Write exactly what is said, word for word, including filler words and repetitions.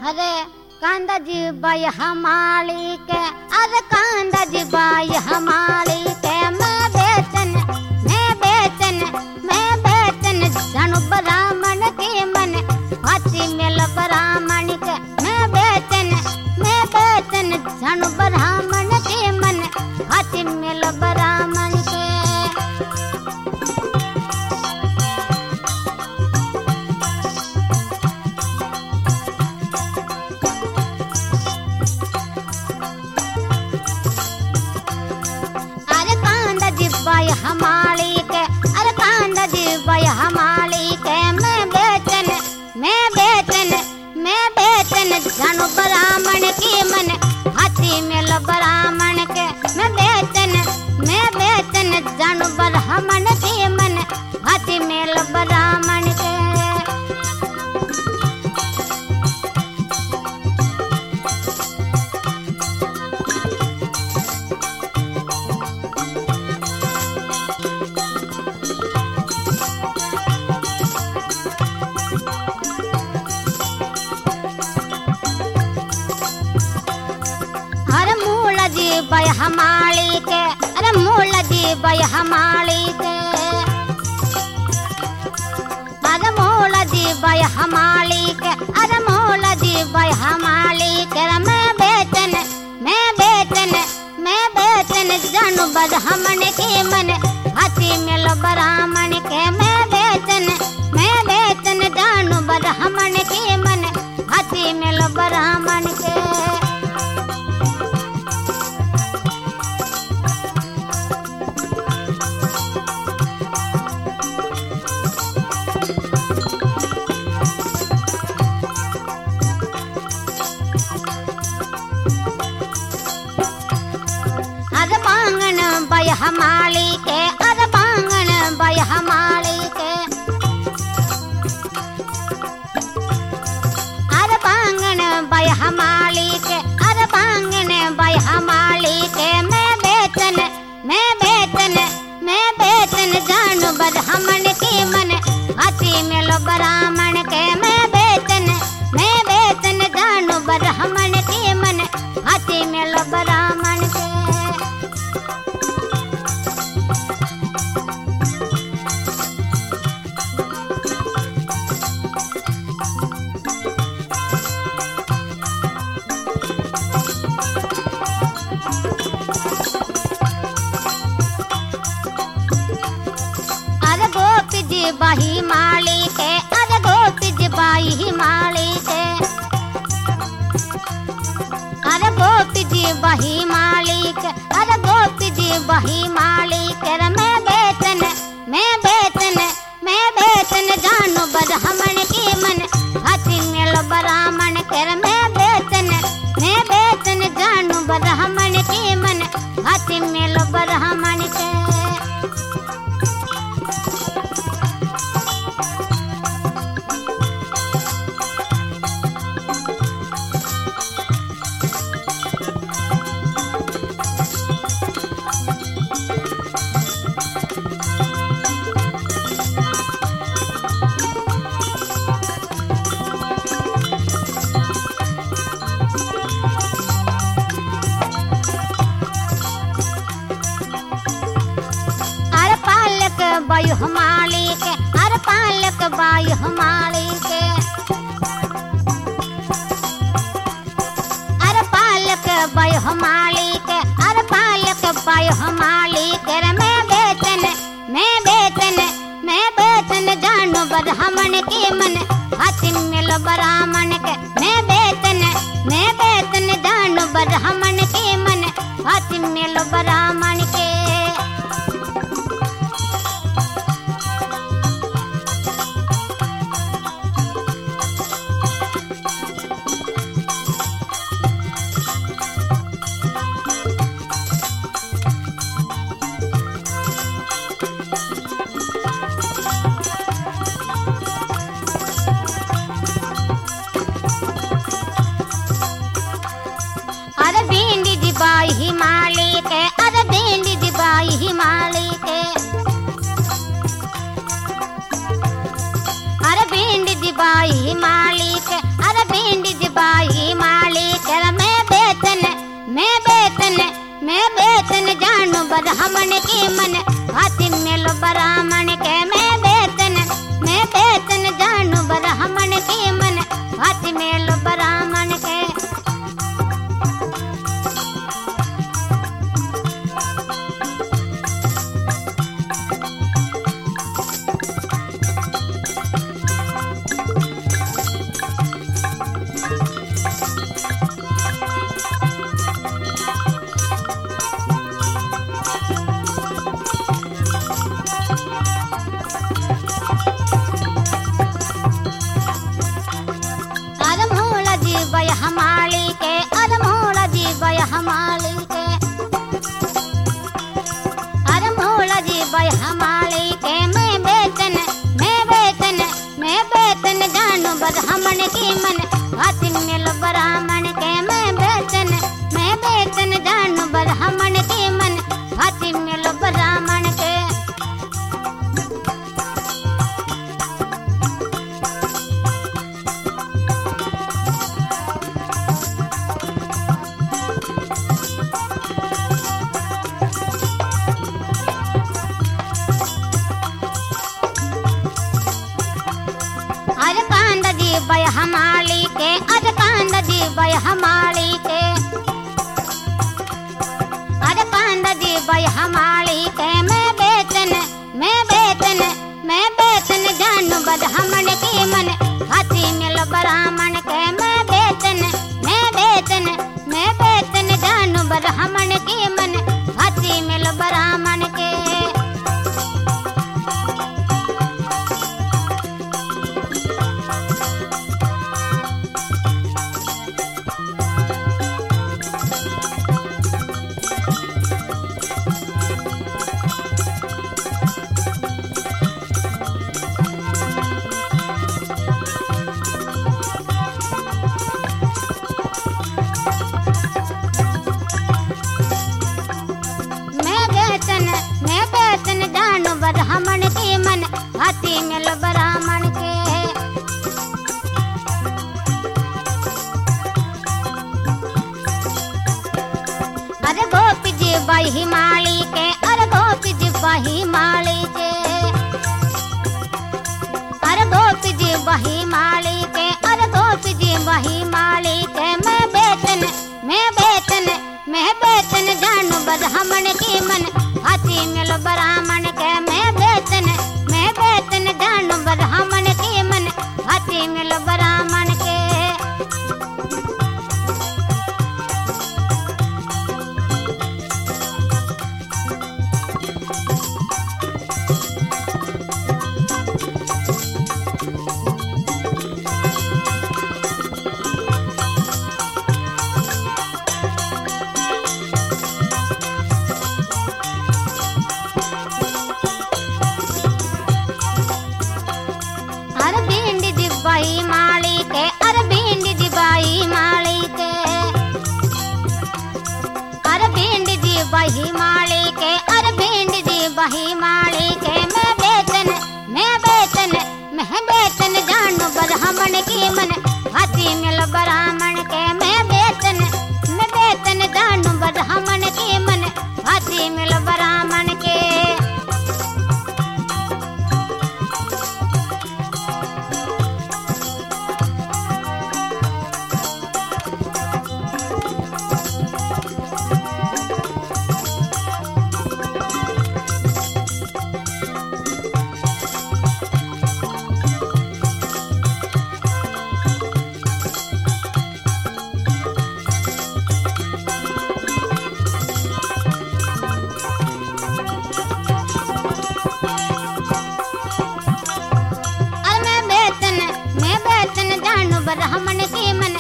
अरे कांदा जी बाई हमारी के, अरे कांदा जी बाई हमारी के, मैं बेचन मैं बेचन मैं बेचन जानू ब्राह्मण के मन हाथी मेल ब्राह्मण के, मैं बेचन मैं बेचन जानू ब्राह्मण के मन हाथी मेल ब्राह्मण के। बाई हमारी के, अरे कांदा जी बाई हमारी के, मैं बेचन मैं बेचन मैं बेचन जानू ब्राह्मण के मन हाथी मेल ब्राह्मण के, मैं बेचन मैं बेचन जानू ब्राह्मण के मन हाथी मेल ब्राह्मण के। बाई हमारी के, अरे मूला जी बाई हमारी के, अरे मूला जी बाई हमारी के, अरे मूला जी बाई हमारी के, मैं बेचन मैं बेचन मैं बेचन जानू ब्राह्मण के मन हाथी मेल ब्राह्मण के, मैं बेचन मैं बेचन जानू ब्राह्मण के मन हाथी मेल ब्राह्मण के। बाई हमारी के, अरे बांगन बाई हमारी के, अरे बांगन बाई हमारी के, अरे बांगन बाई हमारी के, मैं बेचन मैं बेचन मैं बेचन जानू ब्राह्मण के मन हाथी मेल ब्राह्मण के, मैं बेचन मैं बेचन जानू ब्राह्मण के मन हाथी मेल ब्राह्मण के। बाही माली के, अरे गोपी जी बाई माली के, अरे गोपी जी बाही माली के, अरे गोपी जी बाही माली के, मैं बेचन मैं बेचन मैं बेचन जानू ब्राह्मण के मन हाथी मेल ब्राह्मण के, मैं बेचन मैं बेचन जानू ब्राह्मण के मन हाथी मेल ब्राह्मण के। बाई हमारी के, अरे पालक बाई हमारी के, अरे पालक बाई हमारी के, अरे पालक बाई हमारी के, मैं बेचन मैं बेचन मैं बेचन जानू ब्राह्मण के मन हाथी मेल ब्राह्मण के, मैं बेचन मैं बेचन जानू ब्राह्मण के मन हाथी मेल ब्राह्मण के। मेल ब्राह्मण के हमाली के अरमोल जी बय हमाली के अरमोल जी बय हमाली के मैं बेचन मैं बेचन मैं बेचन जानू ब्राह्मण की मन हाथी मिल ब्राह्मण के मैं बेचन मैं बेचन जानू ब्राह्मण की मन हाथी मिल ब्राह्मण के अरे कांद जी बय हमाली के अरे कांद जी बय हमाली के अरे कांद जी बय हमाली के मैं बेचन मैं बेचन मैं बेचन जानू ब्राह्मण की मन हाथी मिल ब्राह्मण के मैं बेचन मैं बेचन मैं बेचन जानू ब्राह्मण की मन हाथी मिल ब्राह्मण के मैं बेचन जानू ब्राह्मण की मन हाथी मिल ब्राह्मण के अरे गोपी जी बही माली के अरे गोपी जी बही माली के अरे गोपी जी बही माली के अरे गोपी जी बही माली के मैं बेचन मैं बेचन मैं बेचन जानू ब्राह्मण की मन हाथी मिल ब्राह्मण के मैं बेचन मैं बेचन जानू ब्राह्मण की मन हाथी मिल ब्राह्मण के बही माली के अरे भिंडी जी बही माली के अरे भिंडी जी बही माली के अरे भिंडी जी बही माली के मैं बेचन मैं बेचन मैं बेचन जानू ब्राह्मण की मन हाथी मिल ब्राह्मण के मैं बेचन मैं बेचन जानू ब्राह्मण की मन हाथी मिल ब्राह्मण के ब्राह्मण की मन